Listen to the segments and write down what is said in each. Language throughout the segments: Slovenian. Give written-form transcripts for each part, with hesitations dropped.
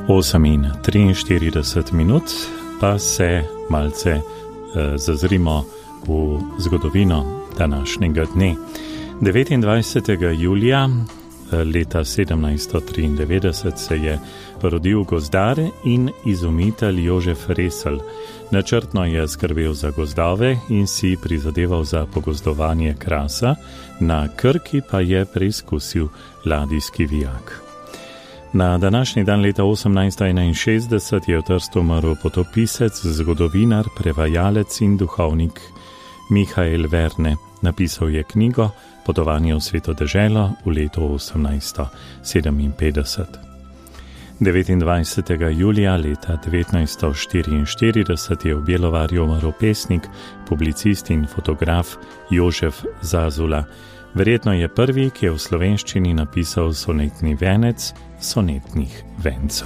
8:43, pa se malce zazrimo v zgodovino današnjega dne. 29. julija leta 1793 se je rodil gozdar in izumitelj Jožef Resl. Načrtno je skrbel za gozdove in si prizadeval za pogozdovanje Krasa, na Krki pa je preizkusil ladijski vijak. Na današnji dan leta 1861 je v Trstu umrl potopisec, zgodovinar, prevajalec in duhovnik Mihael Verne. Napisal je knjigo Potovanje v sveto deželo v letu 1857. 29. julija leta 1944 je v Bjelovarju umrl pesnik, publicist in fotograf Jožef Zazula. Verjetno je prvi, ki je v slovenščini napisal sonetni venec sonetnih vencev.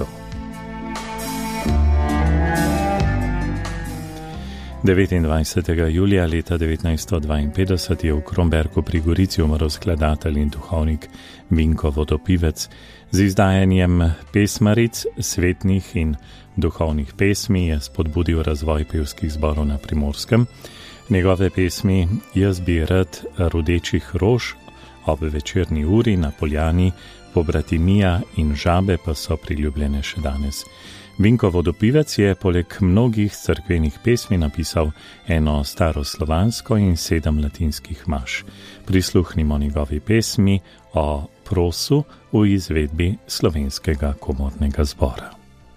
29. julija leta 1952 je v Kromberku pri Gorici umrl skladatelj in duhovnik Vinko Vodopivec. Z izdajanjem pesmaric, svetnih in duhovnih pesmi je spodbudil razvoj pevskih zborov na Primorskem. Njegove pesmi Jaz bi rad rodečih rož ob večerni uri na Poljani, Pobratimija in Žabe pa so priljubljene še danes. Vinko Vodopivec je poleg mnogih cerkvenih pesmi napisal eno staroslovansko in 7 latinskih maš. Prisluhnimo njegovi pesmi o prosu v izvedbi Slovenskega komornega zbora.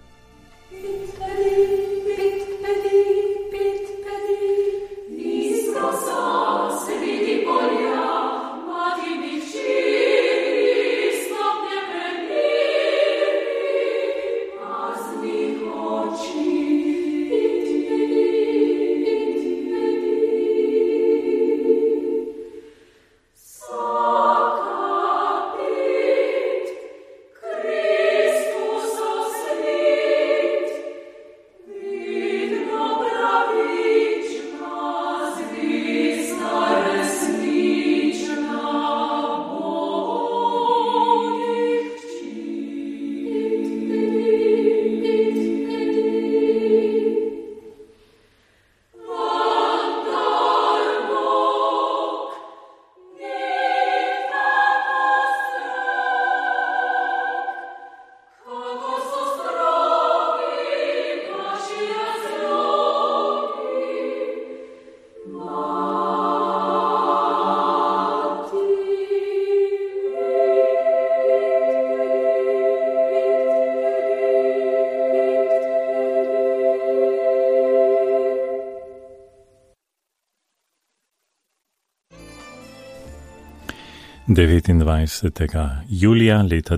...29. julija leta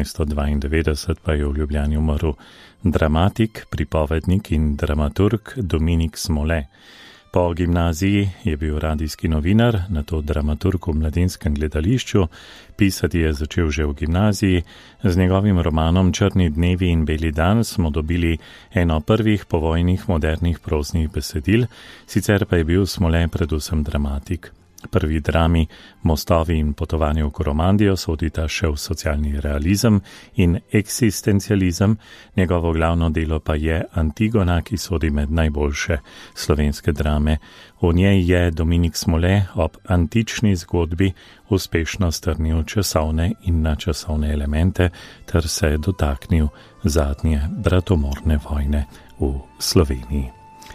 1992 pa je v Ljubljani umrl dramatik, pripovednik in dramaturg Dominik Smole. Po gimnaziji je bil radijski novinar, nato dramaturg v Mladinskem gledališču, pisati je začel že v gimnaziji. Z njegovim romanom Črni dnevi in beli dan smo dobili eno prvih povojnih modernih proznih besedil, sicer pa je bil Smole predvsem dramatik. Prvi drami Mostovi in potovanje v Koromandijo sodita še v socialni realizem in eksistencializem, njegovo glavno delo pa je Antigona, ki sodi med najboljše slovenske drame. V njej je Dominik Smole ob antični zgodbi uspešno strnil časovne in nadčasovne elemente ter se dotaknil zadnje bratomorne vojne v Sloveniji.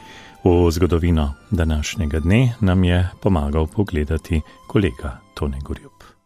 V zgodovino današnjega dne nam je pomagal pogledati kolega Tone Gorjup.